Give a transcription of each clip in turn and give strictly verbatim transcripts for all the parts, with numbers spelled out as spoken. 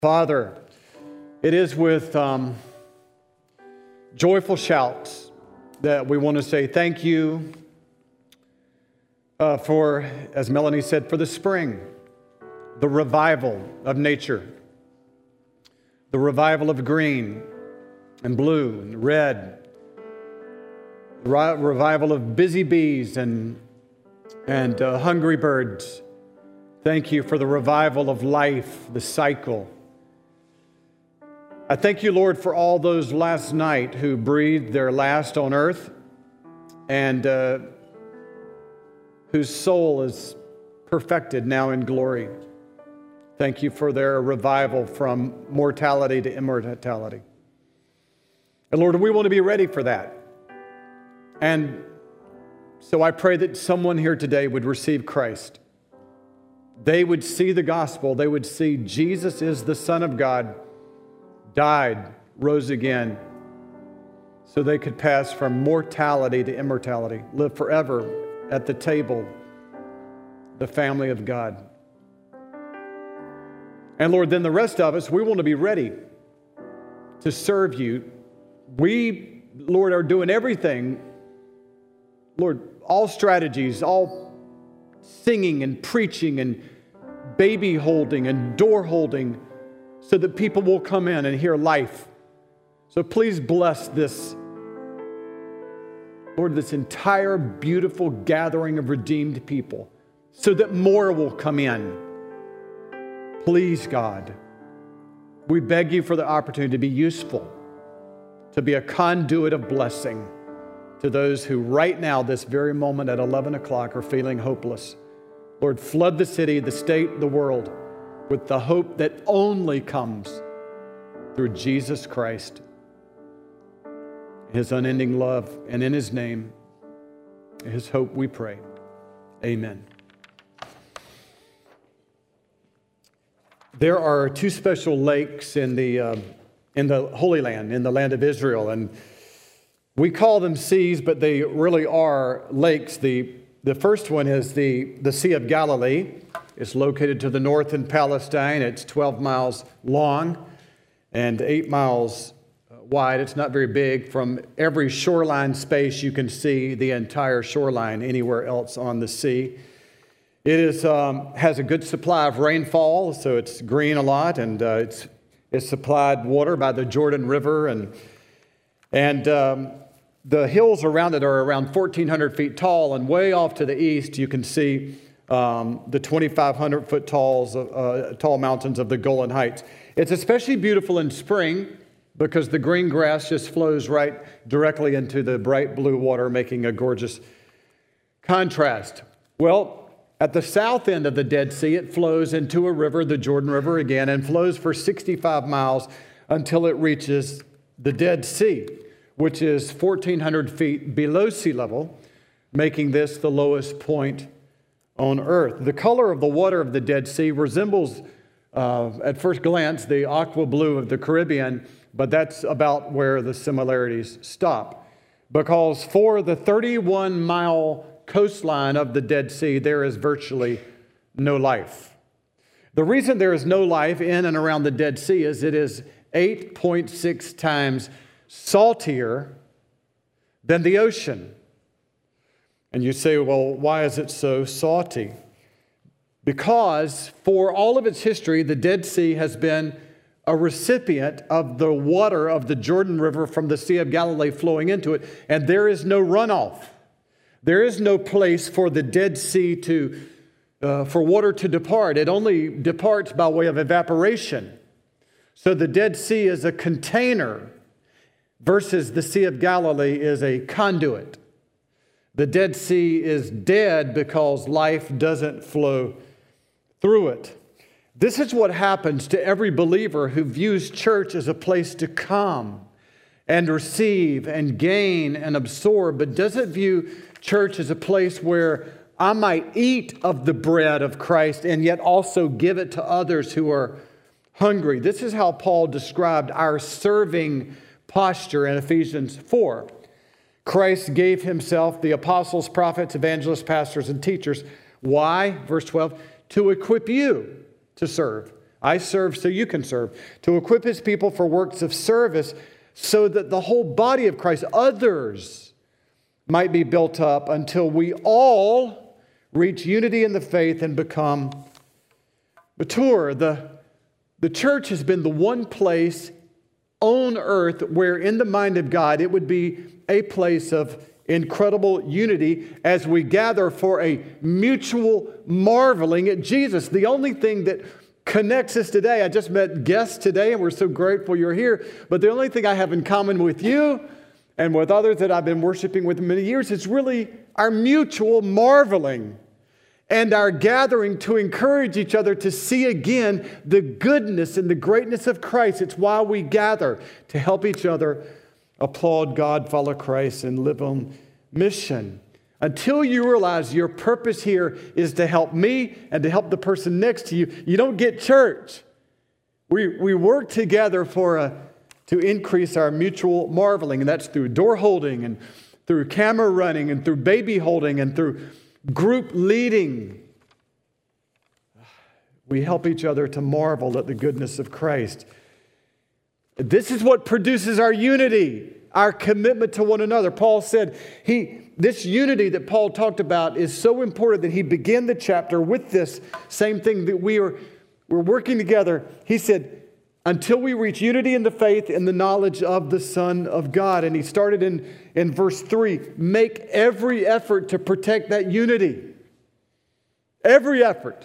Father, it is with um, joyful shouts that we want to say thank you uh, for, as Melanie said, for the spring, the revival of nature, the revival of green and blue and red, the revival of busy bees and, and uh, hungry birds. Thank you for the revival of life, the cycle. I thank you, Lord, for all those last night who breathed their last on earth and uh, whose soul is perfected now in glory. Thank you for their revival from mortality to immortality. And Lord, we want to be ready for that. And so I pray that someone here today would receive Christ. They would see the gospel. They would see Jesus is the Son of God, died, rose again, so they could pass from mortality to immortality, live forever at the table, the family of God. And Lord, then the rest of us, we want to be ready to serve you. We, Lord, are doing everything, Lord, all strategies, all singing and preaching and baby holding and door holding, so that people will come in and hear life. So please bless this, Lord, this entire beautiful gathering of redeemed people, so that more will come in. Please, God, we beg you for the opportunity to be useful, to be a conduit of blessing to those who right now, this very moment at eleven o'clock, are feeling hopeless. Lord, flood the city, the state, the world with the hope that only comes through Jesus Christ, His unending love, and in His name, His hope we pray. Amen. There are two special lakes in the uh, in the Holy Land, in the land of Israel, and we call them seas, but they really are lakes. The The first one is the, the Sea of Galilee. It's located to the north in Palestine. It's twelve miles long and eight miles wide. It's not very big. From every shoreline space, you can see the entire shoreline anywhere else on the sea. It is um, has a good supply of rainfall, so it's green a lot, and uh, it's it's supplied water by the Jordan River, and and um, the hills around it are around fourteen hundred feet tall, and way off to the east, you can see um, the twenty-five hundred foot talls, uh, tall mountains of the Golan Heights. It's especially beautiful in spring because the green grass just flows right directly into the bright blue water, making a gorgeous contrast. Well, at the south end of the Dead Sea, it flows into a river, the Jordan River again, and flows for sixty-five miles until it reaches the Dead Sea, which is fourteen hundred feet below sea level, making this the lowest point on earth. The color of the water of the Dead Sea resembles, uh, at first glance, the aqua blue of the Caribbean, but that's about where the similarities stop. Because for the thirty-one mile coastline of the Dead Sea, there is virtually no life. The reason there is no life in and around the Dead Sea is it is eight point six times saltier than the ocean. And you say, well, why is it so salty? Because for all of its history, the Dead Sea has been a recipient of the water of the Jordan River from the Sea of Galilee flowing into it, and there is no runoff. There is no place for the Dead Sea to, uh, for water to depart. It only departs by way of evaporation. So the Dead Sea is a container, versus the Sea of Galilee is a conduit. The Dead Sea is dead because life doesn't flow through it. This is what happens to every believer who views church as a place to come and receive and gain and absorb, but doesn't view church as a place where I might eat of the bread of Christ and yet also give it to others who are hungry. This is how Paul described our serving posture in Ephesians four. Christ gave himself, the apostles, prophets, evangelists, pastors, and teachers. Why? Verse twelve, to equip you to serve I serve so you can serve. To equip his people for works of service so that the whole body of Christ, others, might be built up until we all reach unity in the faith and become mature. The, the church has been the one place on earth where in the mind of God it would be a place of incredible unity as we gather for a mutual marveling at Jesus. The only thing that connects us today, I just met guests today and we're so grateful you're here, but the only thing I have in common with you and with others that I've been worshiping with many years is really our mutual marveling and our gathering to encourage each other to see again the goodness and the greatness of Christ. It's why we gather, to help each other applaud God, follow Christ, and live on mission. Until you realize your purpose here is to help me and to help the person next to you, you don't get church. We, we work together for a, to increase our mutual marveling, and that's through door holding and through camera running and through baby holding and through group leading. We help each other to marvel at the goodness of Christ. This is what produces our unity, our commitment to one another. Paul said he, this unity that Paul talked about is so important that he began the chapter with this same thing that we are we're working together. He said, until we reach unity in the faith and the knowledge of the Son of God. And he started in, in verse three, make every effort to protect that unity. Every effort.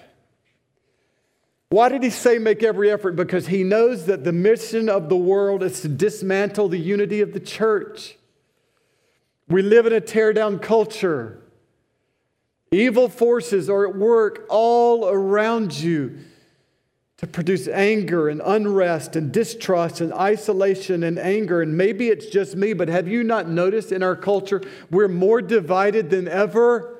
Why did he say make every effort? Because he knows that the mission of the world is to dismantle the unity of the church. We live in a tear-down culture. Evil forces are at work all around you to produce anger and unrest and distrust and isolation and anger. And maybe it's just me, but have you not noticed in our culture we're more divided than ever?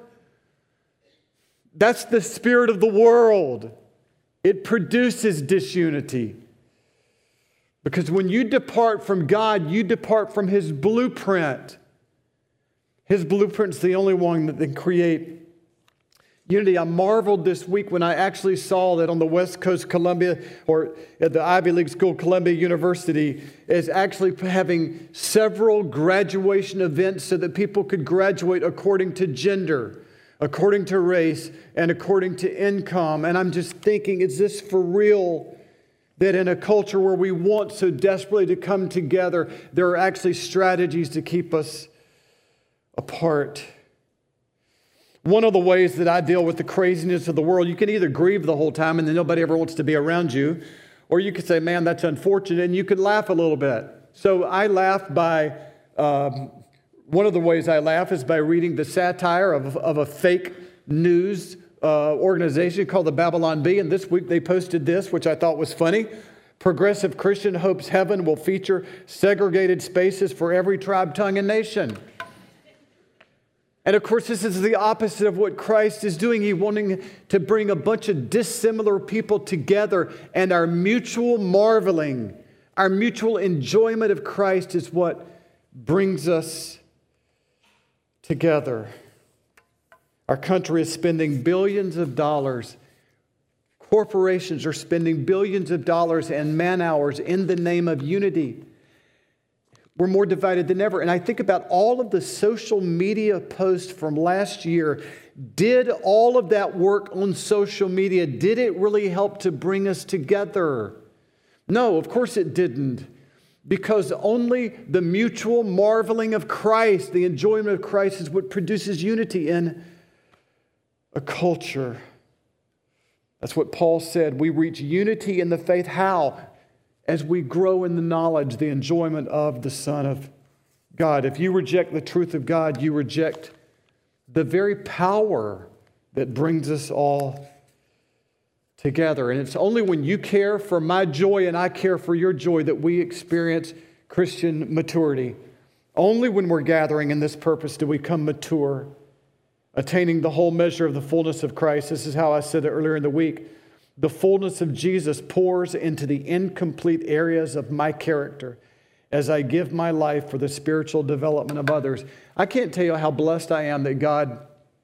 That's the spirit of the world. It produces disunity. Because when you depart from God, you depart from His blueprint. His blueprint's the only one that can create unity. I marveled this week when I actually saw that on the West Coast, Columbia, or at the Ivy League school, Columbia University, is actually having several graduation events so that people could graduate according to gender, according to race, and according to income. And I'm just thinking, is this for real? That in a culture where we want so desperately to come together, there are actually strategies to keep us apart. One of the ways that I deal with the craziness of the world, you can either grieve the whole time and then nobody ever wants to be around you, or you could say, man, that's unfortunate, and you could laugh a little bit. So I laugh by, um, one of the ways I laugh is by reading the satire of, of a fake news uh, organization called the Babylon Bee, and this week they posted this, which I thought was funny. Progressive Christian hopes heaven will feature segregated spaces for every tribe, tongue, and nation. And of course, this is the opposite of what Christ is doing. He's wanting to bring a bunch of dissimilar people together, and our mutual marveling, our mutual enjoyment of Christ is what brings us together. Our country is spending billions of dollars. Corporations are spending billions of dollars and man hours in the name of unity. We're more divided than ever. And I think about all of the social media posts from last year. Did all of that work on social media, did it really help to bring us together? No, of course it didn't. Because only the mutual marveling of Christ, the enjoyment of Christ, is what produces unity in a culture. That's what Paul said. We reach unity in the faith. How? As we grow in the knowledge, the enjoyment of the Son of God. If you reject the truth of God, you reject the very power that brings us all together. And it's only when you care for my joy and I care for your joy that we experience Christian maturity. Only when we're gathering in this purpose do we come mature, attaining the whole measure of the fullness of Christ. This is how I said it earlier in the week. The fullness of Jesus pours into the incomplete areas of my character as I give my life for the spiritual development of others. I can't tell you how blessed I am that God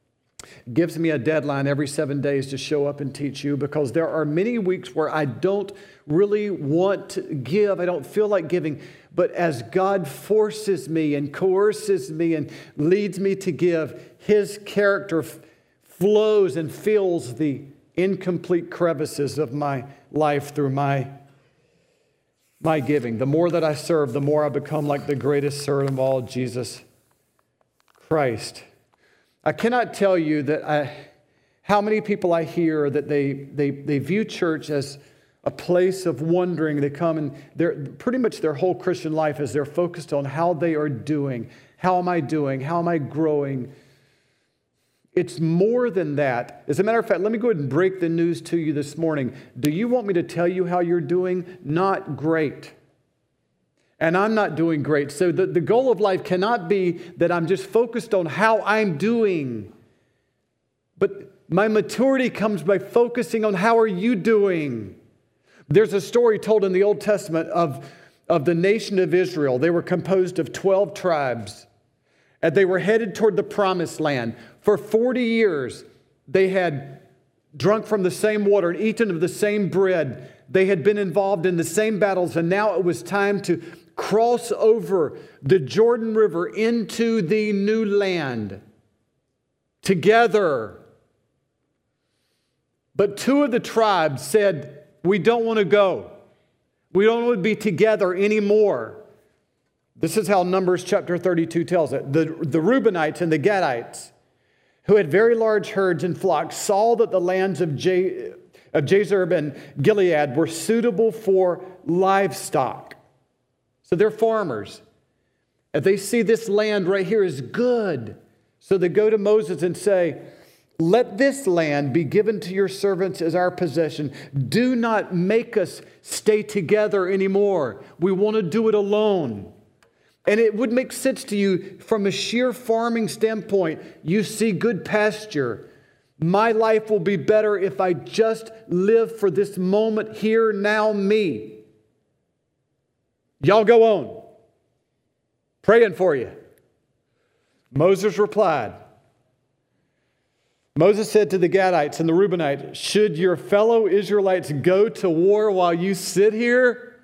gives me a deadline every seven days to show up and teach you, because there are many weeks where I don't really want to give. I don't feel like giving. But as God forces me and coerces me and leads me to give, His character f- flows and fills the incomplete crevices of my life through my, my giving. The more that I serve, the more I become like the greatest servant of all, Jesus Christ. I cannot tell you that I, how many people I hear that they, they, they view church as a place of wondering. They come and they're pretty much their whole Christian life is they're focused on how they are doing. How am I doing? How am I growing? It's more than that. As a matter of fact, let me go ahead and break the news to you this morning. Do you want me to tell you how you're doing? Not great. And I'm not doing great. So the, the goal of life cannot be that I'm just focused on how I'm doing. But my maturity comes by focusing on how are you doing. There's a story told in the Old Testament of, of the nation of Israel. They were composed of twelve tribes. And they were headed toward the promised land. For forty years, they had drunk from the same water and eaten of the same bread. They had been involved in the same battles, and now it was time to cross over the Jordan River into the new land together. But two of the tribes said, we don't want to go. We don't want to be together anymore. This is how Numbers chapter thirty-two tells it. The, the Reubenites and the Gadites, who had very large herds and flocks, saw that the lands of, Je- of Jazer and Gilead were suitable for livestock. So they're farmers. If they see this land right here is good, so they go to Moses and say, let this land be given to your servants as our possession. Do not make us stay together anymore. We want to do it alone. And it would make sense to you from a sheer farming standpoint. You see good pasture. My life will be better if I just live for this moment here, now, me. Y'all go on. Praying for you. Moses replied. Moses said to the Gadites and the Reubenites, should your fellow Israelites go to war while you sit here?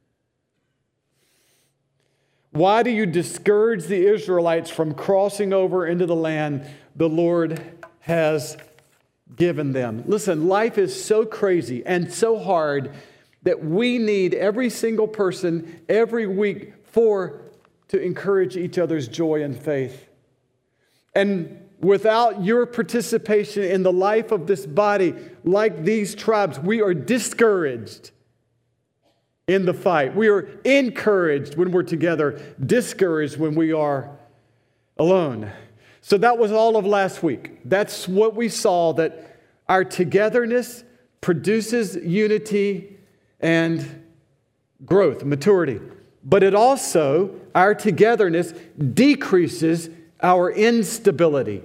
Why do you discourage the Israelites from crossing over into the land the Lord has given them? Listen, life is so crazy and so hard that we need every single person every week for to encourage each other's joy and faith. And without your participation in the life of this body, like these tribes, we are discouraged in the fight. We are encouraged when we're together, discouraged when we are alone. So that was all of last week. That's what we saw, that our togetherness produces unity and growth, maturity. But it also, our togetherness decreases our instability.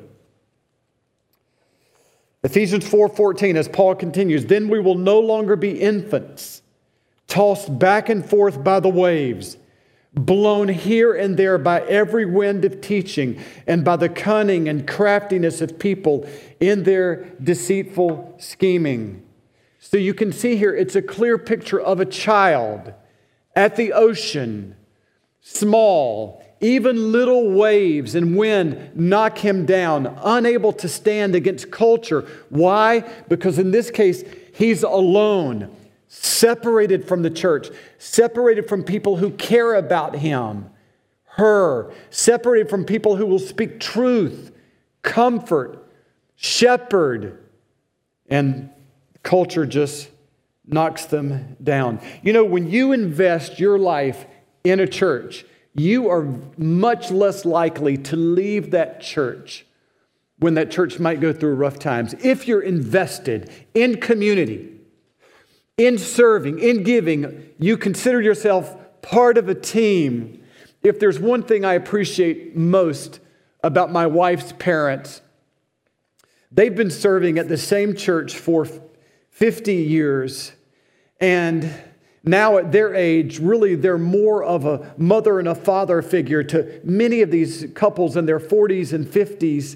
Ephesians four fourteen, as Paul continues, then we will no longer be infants, tossed back and forth by the waves, blown here and there by every wind of teaching, and by the cunning and craftiness of people in their deceitful scheming. So you can see here, it's a clear picture of a child at the ocean, small, even little waves and wind knock him down, unable to stand against culture. Why? Because in this case, he's alone, separated from the church, separated from people who care about him, her, separated from people who will speak truth, comfort, shepherd, and culture just knocks them down. You know, when you invest your life in a church, you are much less likely to leave that church when that church might go through rough times. If you're invested in community, in serving, in giving, you consider yourself part of a team. If there's one thing I appreciate most about my wife's parents, they've been serving at the same church for fifty years, and now at their age, really they're more of a mother and a father figure to many of these couples in their forties and fifties.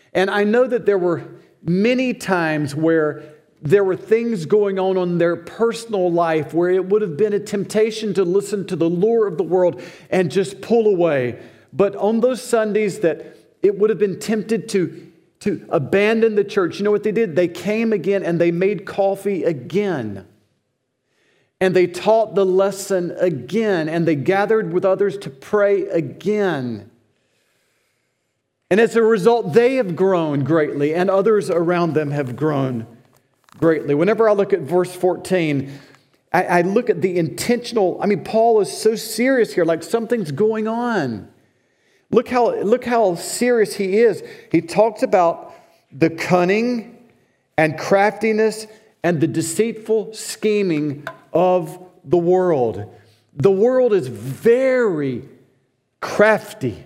And I know that there were many times where there were things going on in their personal life where it would have been a temptation to listen to the lure of the world and just pull away. But on those Sundays that it would have been tempted to, to abandon the church, you know what they did? They came again and they made coffee again. And they taught the lesson again. And they gathered with others to pray again. And as a result, they have grown greatly, and others around them have grown greatly. Whenever I look at verse fourteen, I, I look at the intentional, I mean, Paul is so serious here, like something's going on. Look how, look how serious he is. He talks about the cunning and craftiness and the deceitful scheming of the world. The world is very crafty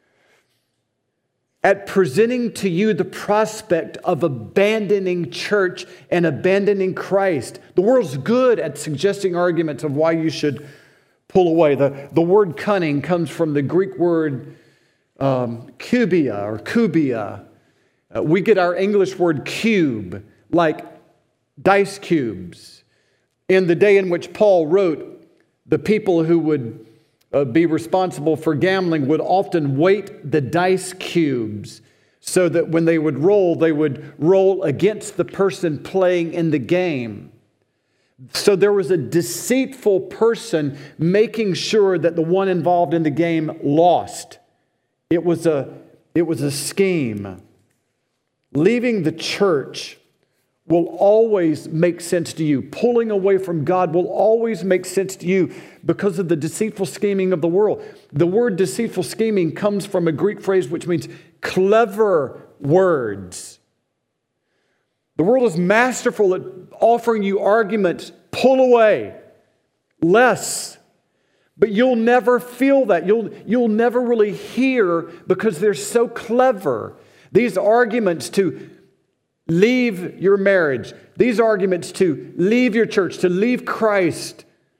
at presenting to you the prospect of abandoning church and abandoning Christ. The world's good at suggesting arguments of why you should pull away. The, the word cunning comes from the Greek word um, kubia or kubia. Uh, we get our English word cube, like dice cubes. In the day in which Paul wrote, the people who would Uh, be responsible for gambling would often weight the dice cubes so that when they would roll, they would roll against the person playing in the game. So there was a deceitful person making sure that the one involved in the game lost. It was a, it was a scheme. Leaving the church will always make sense to you. Pulling away from God will always make sense to you because of the deceitful scheming of the world. The word deceitful scheming comes from a Greek phrase which means clever words. The world is masterful at offering you arguments. Pull away. Less. But you'll never feel that. You'll, you'll never really hear because they're so clever. These arguments to leave your marriage. These arguments to leave your church, to leave Christ,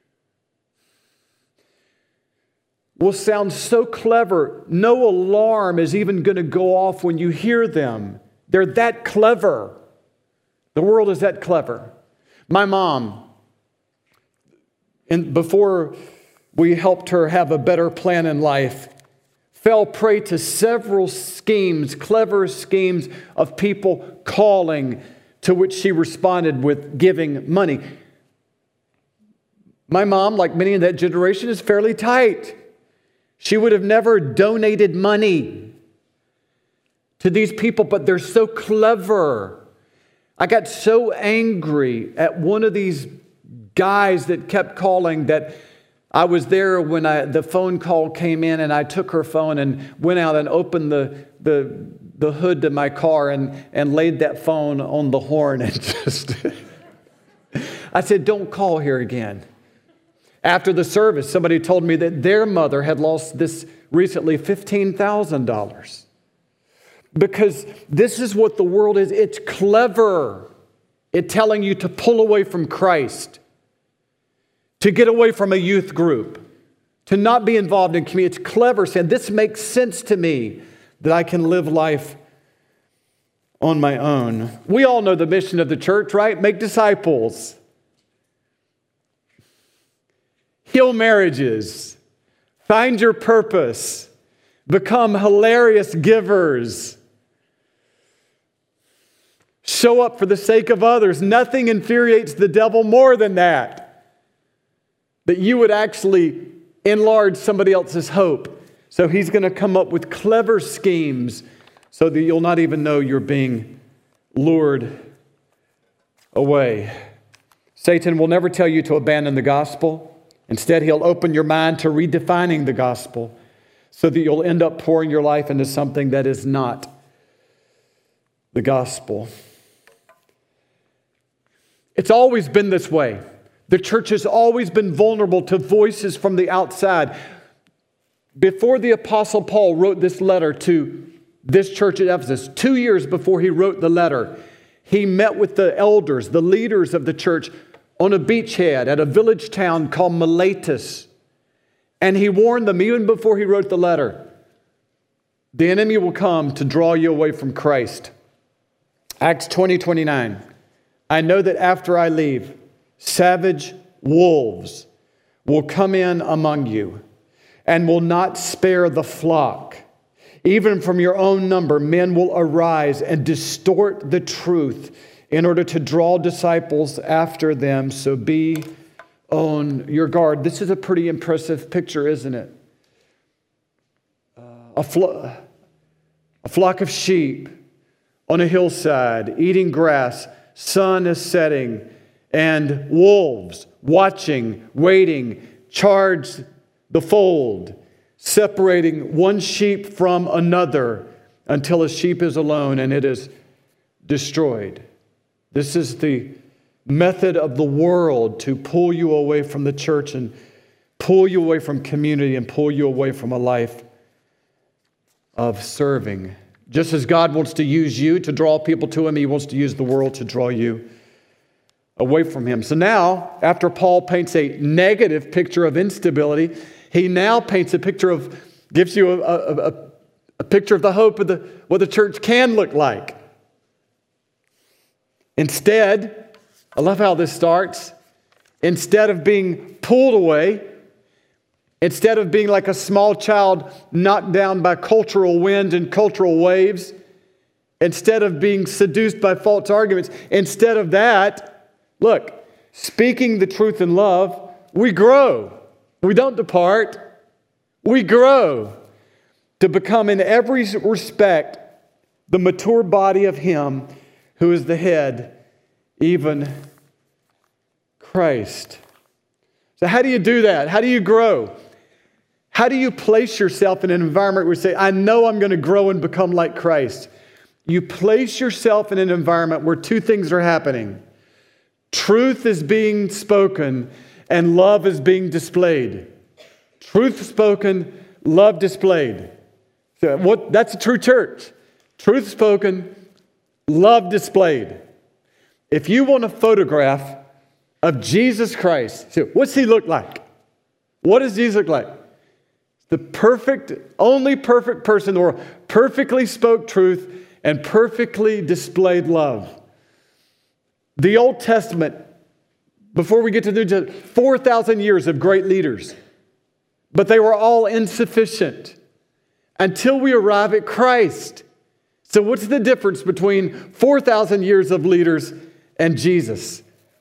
will sound so clever. No alarm is even going to go off when you hear them. They're that clever. The world is that clever. My mom, and before we helped her have a better plan in life, fell prey to several schemes, clever schemes of people calling, to which she responded with giving money. My mom, like many in that generation, is fairly tight. She would have never donated money to these people, but they're so clever. I got so angry at one of these guys that kept calling that I was there when I, the phone call came in, and I took her phone and went out and opened the, the, the hood to my car and, and laid that phone on the horn and just, I said, don't call here again. After the service, somebody told me that their mother had lost this recently fifteen thousand dollars. Because this is what the world is. It's clever at telling you to pull away from Christ, to get away from a youth group, to not be involved in community. It's clever saying, this makes sense to me that I can live life on my own. We all know the mission of the church, right? Make disciples. Heal marriages. Find your purpose. Become hilarious givers. Show up for the sake of others. Nothing infuriates the devil more than that. That you would actually enlarge somebody else's hope. So he's going to come up with clever schemes so that you'll not even know you're being lured away. Satan will never tell you to abandon the gospel. Instead, he'll open your mind to redefining the gospel so that you'll end up pouring your life into something that is not the gospel. It's always been this way. The church has always been vulnerable to voices from the outside. Before the Apostle Paul wrote this letter to this church at Ephesus, two years before he wrote the letter, he met with the elders, the leaders of the church, on a beachhead at a village town called Miletus. And he warned them, even before he wrote the letter, The enemy will come to draw you away from Christ. Acts twenty, twenty-nine. I know that after I leave, savage wolves will come in among you and will not spare the flock. Even from your own number, men will arise and distort the truth in order to draw disciples after them. So be on your guard. This is a pretty impressive picture, isn't it? Uh, a, flo- a flock of sheep on a hillside, eating grass, sun is setting, and wolves watching, waiting, charge the fold, separating one sheep from another until a sheep is alone and it is destroyed. This is the method of the world to pull you away from the church and pull you away from community and pull you away from a life of serving. Just as God wants to use you to draw people to Him, He wants to use the world to draw you away from Him. So now, after Paul paints a negative picture of instability, he now paints a picture of, gives you a, a, a, a picture of the hope of the, what the church can look like. Instead, I love how this starts. Instead of being pulled away, instead of being like a small child knocked down by cultural winds and cultural waves, instead of being seduced by false arguments, instead of that, look, speaking the truth in love, we grow. We don't depart. We grow to become in every respect the mature body of Him who is the head, even Christ. So how do you do that? How do you grow? How do you place yourself in an environment where you say, I know I'm going to grow and become like Christ? You place yourself in an environment where two things are happening. Truth is being spoken and love is being displayed. Truth spoken, love displayed. So what? That's a true church. Truth spoken, love displayed. If you want a photograph of Jesus Christ, so what's He look like? What does Jesus look like? The perfect, only perfect person in the world, perfectly spoke truth and perfectly displayed love. The Old Testament, before we get to the New Testament, four thousand years of great leaders. But they were all insufficient until we arrive at Christ. So what's the difference between four thousand years of leaders and Jesus?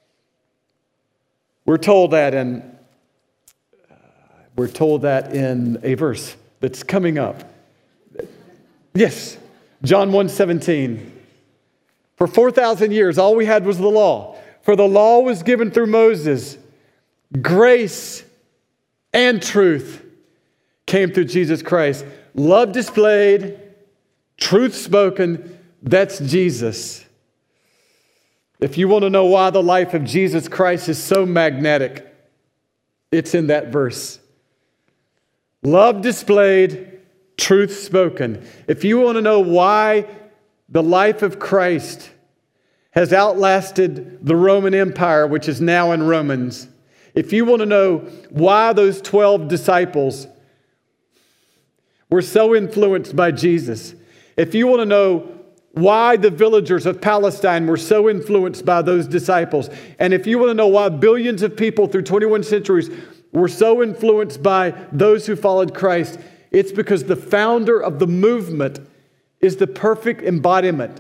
We're told that in, uh, we're told that in a verse that's coming up. Yes, John one seventeen. For four thousand years, all we had was the law. For the law was given through Moses. Grace and truth came through Jesus Christ. Love displayed, truth spoken, that's Jesus. If you want to know why the life of Jesus Christ is so magnetic, it's in that verse. Love displayed, truth spoken. If you want to know why the life of Christ has outlasted the Roman Empire, which is now in Romans. If you want to know why those twelve disciples were so influenced by Jesus, if you want to know why the villagers of Palestine were so influenced by those disciples, and if you want to know why billions of people through twenty-one centuries were so influenced by those who followed Christ, it's because the founder of the movement is the perfect embodiment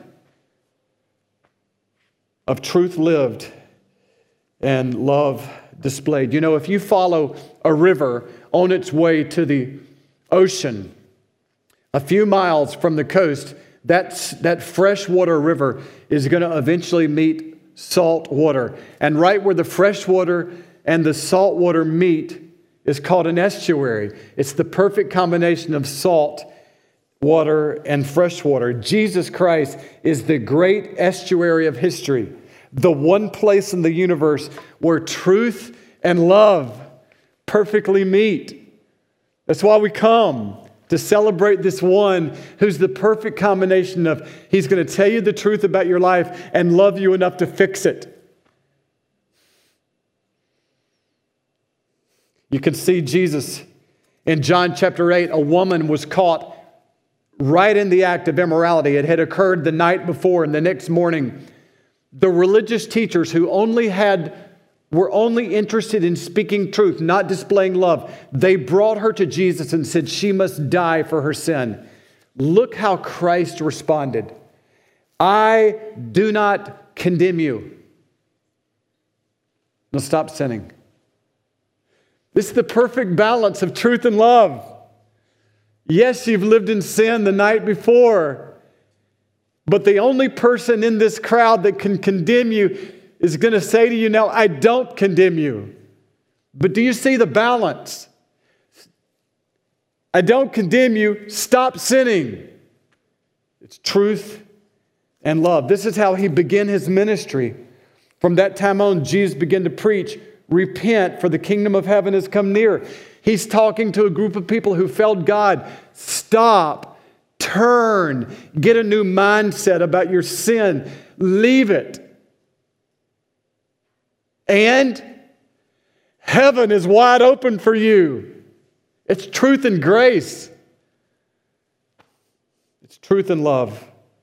of truth lived and love displayed. You know, if you follow a river on its way to the ocean, a few miles from the coast, that's, that freshwater river is going to eventually meet salt water. And right where the freshwater and the salt water meet is called an estuary. It's the perfect combination of salt water and fresh water. Jesus Christ is the great estuary of history, the one place in the universe where truth and love perfectly meet. That's why we come, to celebrate this one who's the perfect combination of He's going to tell you the truth about your life and love you enough to fix it. You can see Jesus in John chapter eight. A woman was caught right in the act of immorality. It had occurred the night before, and the next morning, the religious teachers who only had were only interested in speaking truth, not displaying love, they brought her to Jesus and said she must die for her sin. Look how Christ responded. I do not condemn you. Now stop sinning. This is the perfect balance of truth and love. Yes, you've lived in sin the night before, but the only person in this crowd that can condemn you is going to say to you now, I don't condemn you. But do you see the balance? I don't condemn you. Stop sinning. It's truth and love. This is how he began his ministry. From that time on, Jesus began to preach, repent, for the kingdom of heaven has come near. He's talking to a group of people who failed God. Stop, turn, get a new mindset about your sin. Leave it. And heaven is wide open for you. It's truth and grace. It's truth and love.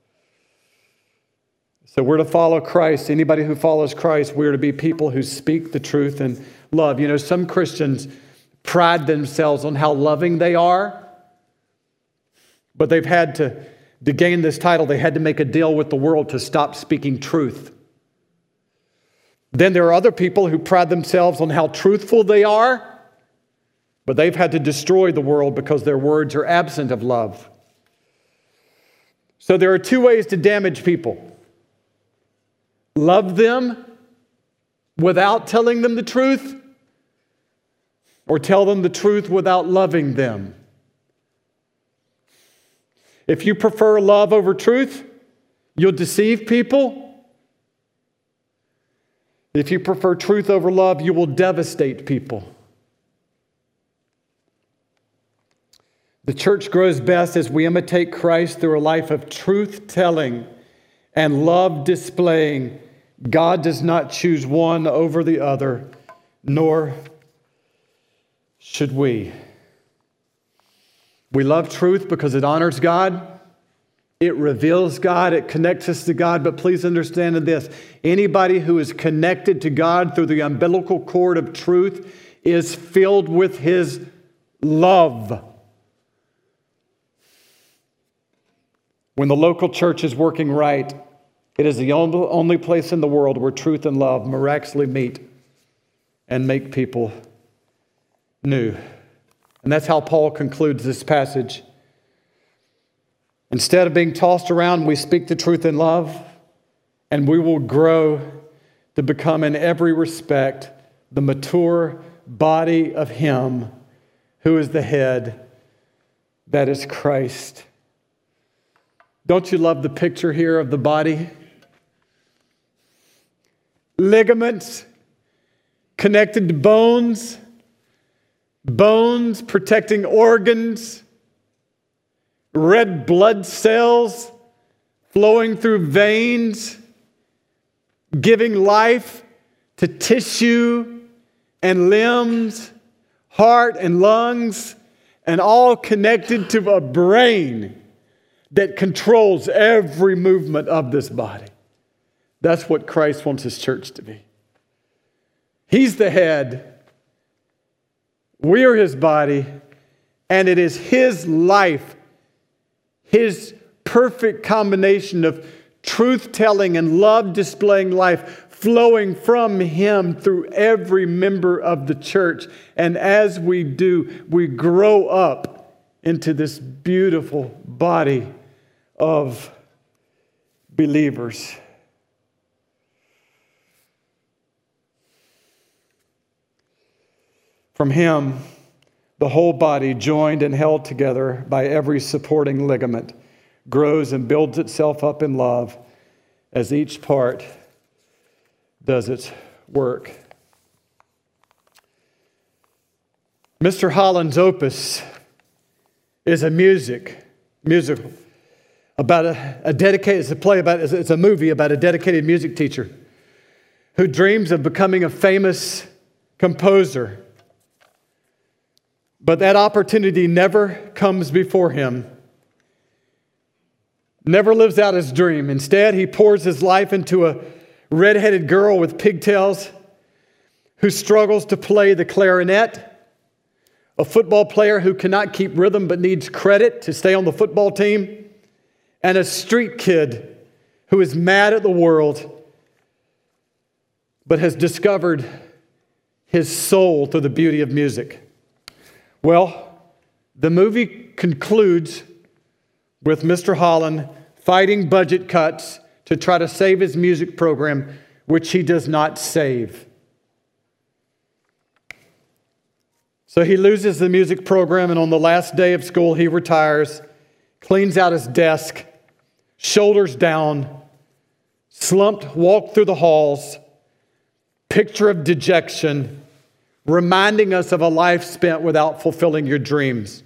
So we're to follow Christ. Anybody who follows Christ, we're to be people who speak the truth and love. You know, some Christians pride themselves on how loving they are, but they've had to, to gain this title, they had to make a deal with the world to stop speaking truth. Then there are other people who pride themselves on how truthful they are, but they've had to destroy the world because their words are absent of love. So there are two ways to damage people. Love them without telling them the truth, or tell them the truth without loving them. If you prefer love over truth, you'll deceive people. If you prefer truth over love, you will devastate people. The church grows best as we imitate Christ through a life of truth-telling and love displaying. God does not choose one over the other, nor should we. We love truth because it honors God. It reveals God. It connects us to God. But please understand this. Anybody who is connected to God through the umbilical cord of truth is filled with His love. When the local church is working right, it is the only place in the world where truth and love miraculously meet and make people new. And that's how Paul concludes this passage. Instead of being tossed around, we speak the truth in love, and we will grow to become in every respect the mature body of Him who is the head, that is Christ. Don't you love the picture here of the body? Ligaments connected to bones, bones protecting organs, red blood cells flowing through veins, giving life to tissue and limbs, heart and lungs, and all connected to a brain that controls every movement of this body. That's what Christ wants His church to be. He's the head. We are His body. And it is His life, His perfect combination of truth-telling and love-displaying life flowing from Him through every member of the church. And as we do, we grow up into this beautiful body of believers. From Him, the whole body, joined and held together by every supporting ligament, grows and builds itself up in love as each part does its work. Mister Holland's opus is a music, musical about a, a dedicated, it's a play about, it's a movie about a dedicated music teacher who dreams of becoming a famous composer. But that opportunity never comes before him. never lives out his dream. Instead, he pours his life into a red-headed girl with pigtails who struggles to play the clarinet, a football player who cannot keep rhythm but needs credit to stay on the football team, and a street kid who is mad at the world but has discovered his soul through the beauty of music. Well, the movie concludes with Mister Holland fighting budget cuts to try to save his music program, which he does not save. So he loses the music program, and on the last day of school, he retires, cleans out his desk, shoulders down, slumped, walked through the halls, picture of dejection, reminding us of a life spent without fulfilling your dreams.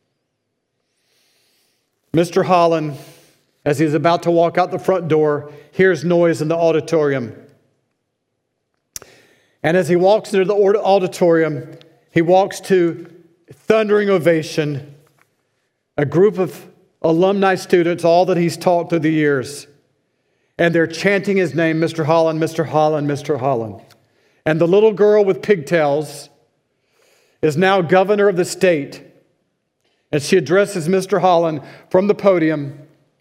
Mister Holland, as he's about to walk out the front door, hears noise in the auditorium. And as he walks into the auditorium, he walks to thundering ovation, a group of alumni students, all that he's taught through the years. And they're chanting his name, Mister Holland, Mister Holland, Mister Holland. And the little girl with pigtails is now governor of the state. And she addresses Mister Holland from the podium.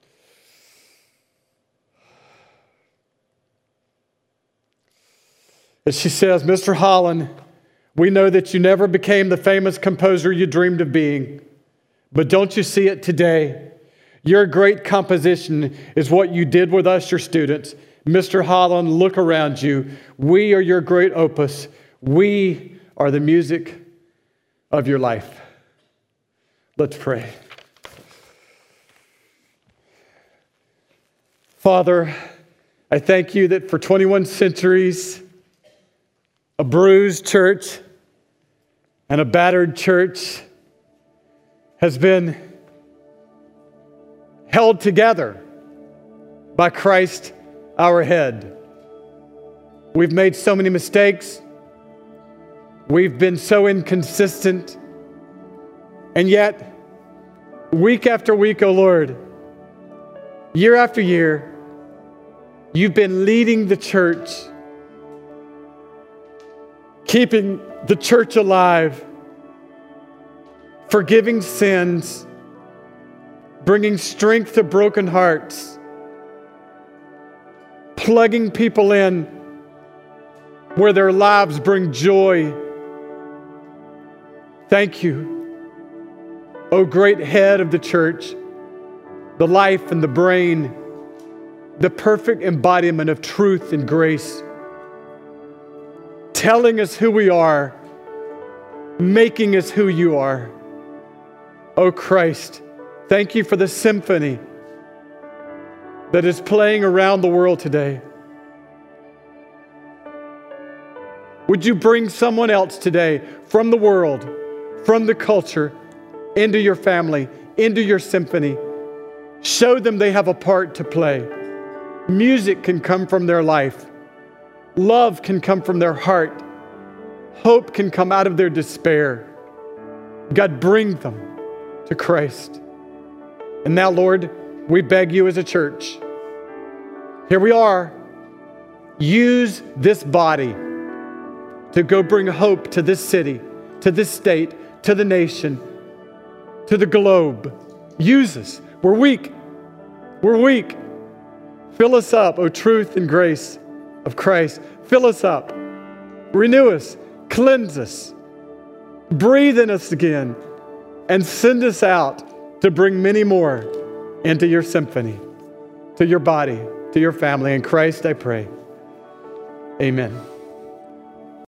And she says, Mister Holland, we know that you never became the famous composer you dreamed of being. But don't you see it today? Your great composition is what you did with us, your students. Mister Holland, look around you. We are your great opus. We are the music of your life. Let's pray. Father, I thank you that for twenty-one centuries, a bruised church and a battered church has been held together by Christ, our head. We've made so many mistakes. We've been so inconsistent. And yet, week after week, oh Lord, year after year, you've been leading the church, keeping the church alive, forgiving sins, bringing strength to broken hearts, plugging people in where their lives bring joy. Thank you, O great head of the church, the life and the brain, the perfect embodiment of truth and grace, telling us who we are, making us who you are. O Christ, thank you for the symphony that is playing around the world today. Would you bring someone else today from the world, from the culture, into your family, into your symphony? Show them they have a part to play. Music can come from their life. Love can come from their heart. Hope can come out of their despair. God, bring them to Christ. And now, Lord, we beg you as a church, here we are. Use this body to go bring hope to this city, to this state, to the nation, to the globe. Use us. We're weak. We're weak. Fill us up, O truth and grace of Christ. Fill us up. Renew us. Cleanse us. Breathe in us again. And send us out to bring many more into your symphony, to your body, to your family. In Christ I pray. Amen.